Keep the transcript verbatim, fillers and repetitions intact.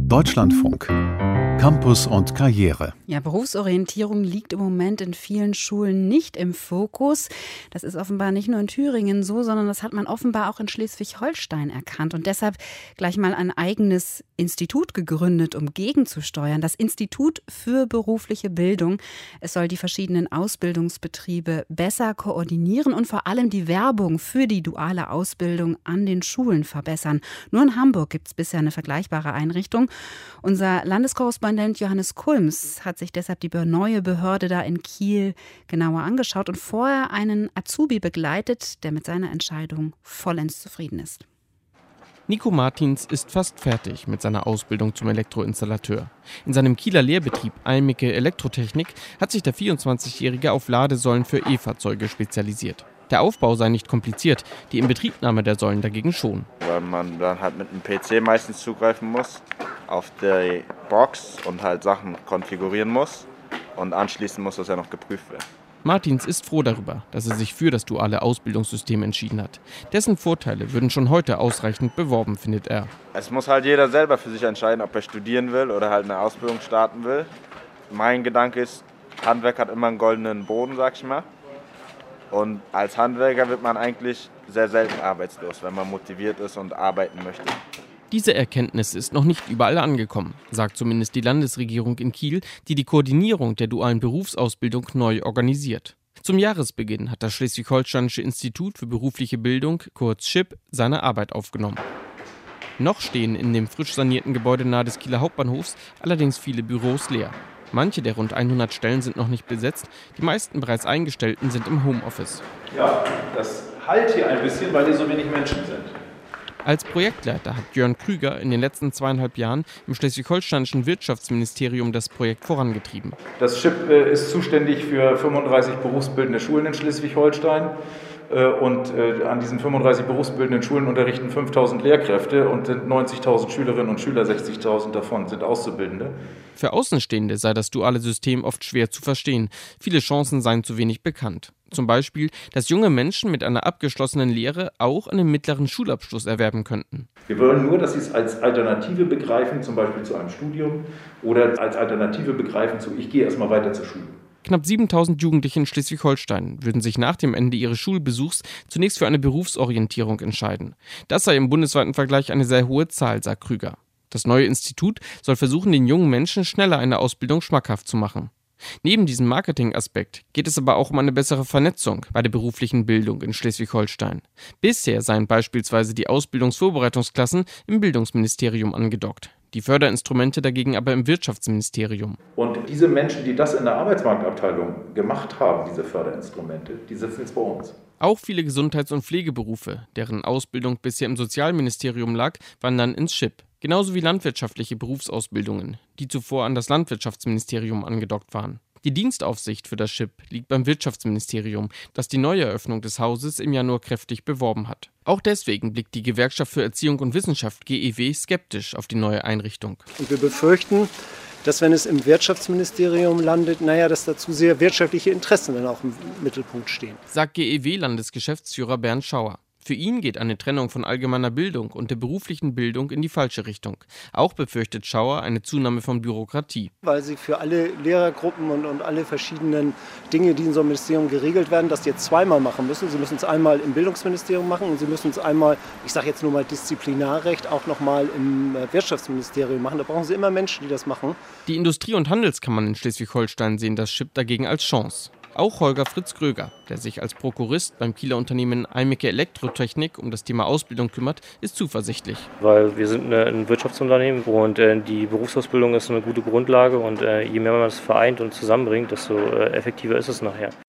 Deutschlandfunk. Campus und Karriere. Ja, Berufsorientierung liegt im Moment in vielen Schulen nicht im Fokus. Das ist offenbar nicht nur in Thüringen so, sondern das hat man offenbar auch in Schleswig-Holstein erkannt und deshalb gleich mal ein eigenes Institut gegründet, um gegenzusteuern. Das Institut für berufliche Bildung. Es soll die verschiedenen Ausbildungsbetriebe besser koordinieren und vor allem die Werbung für die duale Ausbildung an den Schulen verbessern. Nur in Hamburg gibt es bisher eine vergleichbare Einrichtung. Unser Landeskorrespondent Johannes Kulms hat sich deshalb die neue Behörde da in Kiel genauer angeschaut und vorher einen Azubi begleitet, der mit seiner Entscheidung vollends zufrieden ist. Nico Martins ist fast fertig mit seiner Ausbildung zum Elektroinstallateur. In seinem Kieler Lehrbetrieb Almicke Elektrotechnik hat sich der vierundzwanzigjährige auf Ladesäulen für E-Fahrzeuge spezialisiert. Der Aufbau sei nicht kompliziert, die Inbetriebnahme der Säulen dagegen schon. Weil man dann halt mit einem P C meistens zugreifen muss auf die Box und halt Sachen konfigurieren muss und anschließend muss das ja noch geprüft werden. Martins ist froh darüber, dass er sich für das duale Ausbildungssystem entschieden hat. Dessen Vorteile würden schon heute ausreichend beworben, findet er. Es muss halt jeder selber für sich entscheiden, ob er studieren will oder halt eine Ausbildung starten will. Mein Gedanke ist, Handwerk hat immer einen goldenen Boden, sag ich mal. Und als Handwerker wird man eigentlich sehr selten arbeitslos, wenn man motiviert ist und arbeiten möchte. Diese Erkenntnis ist noch nicht überall angekommen, sagt zumindest die Landesregierung in Kiel, die die Koordinierung der dualen Berufsausbildung neu organisiert. Zum Jahresbeginn hat das Schleswig-Holsteinische Institut für berufliche Bildung, kurz SCHIB, seine Arbeit aufgenommen. Noch stehen in dem frisch sanierten Gebäude nahe des Kieler Hauptbahnhofs allerdings viele Büros leer. Manche der rund hundert Stellen sind noch nicht besetzt, die meisten bereits Eingestellten sind im Homeoffice. Ja, das halt hier ein bisschen, weil hier so wenig Menschen sind. Als Projektleiter hat Jörn Krüger in den letzten zweieinhalb Jahren im schleswig-holsteinischen Wirtschaftsministerium das Projekt vorangetrieben. Das SCHIB äh, ist zuständig für fünfunddreißig berufsbildende Schulen in Schleswig-Holstein. Und an diesen fünfunddreißig berufsbildenden Schulen unterrichten fünftausend Lehrkräfte und sind neunzigtausend Schülerinnen und Schüler, sechzigtausend davon sind Auszubildende. Für Außenstehende sei das duale System oft schwer zu verstehen. Viele Chancen seien zu wenig bekannt. Zum Beispiel, dass junge Menschen mit einer abgeschlossenen Lehre auch einen mittleren Schulabschluss erwerben könnten. Wir wollen nur, dass sie es als Alternative begreifen, zum Beispiel zu einem Studium oder als Alternative begreifen zu, ich gehe erstmal weiter zur Schule. Knapp siebentausend Jugendliche in Schleswig-Holstein würden sich nach dem Ende ihres Schulbesuchs zunächst für eine Berufsorientierung entscheiden. Das sei im bundesweiten Vergleich eine sehr hohe Zahl, sagt Krüger. Das neue Institut soll versuchen, den jungen Menschen schneller eine Ausbildung schmackhaft zu machen. Neben diesem Marketingaspekt geht es aber auch um eine bessere Vernetzung bei der beruflichen Bildung in Schleswig-Holstein. Bisher seien beispielsweise die Ausbildungsvorbereitungsklassen im Bildungsministerium angedockt, die Förderinstrumente dagegen aber im Wirtschaftsministerium. Und diese Menschen, die das in der Arbeitsmarktabteilung gemacht haben, diese Förderinstrumente, die sitzen jetzt bei uns. Auch viele Gesundheits- und Pflegeberufe, deren Ausbildung bisher im Sozialministerium lag, wandern ins SCHIB. Genauso wie landwirtschaftliche Berufsausbildungen, die zuvor an das Landwirtschaftsministerium angedockt waren. Die Dienstaufsicht für das SCHIB liegt beim Wirtschaftsministerium, das die Neueröffnung des Hauses im Januar kräftig beworben hat. Auch deswegen blickt die Gewerkschaft für Erziehung und Wissenschaft G E W skeptisch auf die neue Einrichtung. Und wir befürchten, dass wenn es im Wirtschaftsministerium landet, naja, dass dazu sehr wirtschaftliche Interessen dann auch im Mittelpunkt stehen. Sagt G E W-Landesgeschäftsführer Bernd Schauer. Für ihn geht eine Trennung von allgemeiner Bildung und der beruflichen Bildung in die falsche Richtung. Auch befürchtet Schauer eine Zunahme von Bürokratie. Weil sie für alle Lehrergruppen und, und alle verschiedenen Dinge, die in so einem Ministerium geregelt werden, das jetzt zweimal machen müssen. Sie müssen es einmal im Bildungsministerium machen und sie müssen es einmal, ich sage jetzt nur mal Disziplinarrecht, auch nochmal im Wirtschaftsministerium machen. Da brauchen sie immer Menschen, die das machen. Die Industrie- und Handelskammern in Schleswig-Holstein sehen das SCHIB dagegen als Chance. Auch Holger Fritz Gröger, der sich als Prokurist beim Kieler Unternehmen Almicke Elektrotechnik um das Thema Ausbildung kümmert, ist zuversichtlich. Weil wir sind ein Wirtschaftsunternehmen und die Berufsausbildung ist eine gute Grundlage und je mehr man das vereint und zusammenbringt, desto effektiver ist es nachher.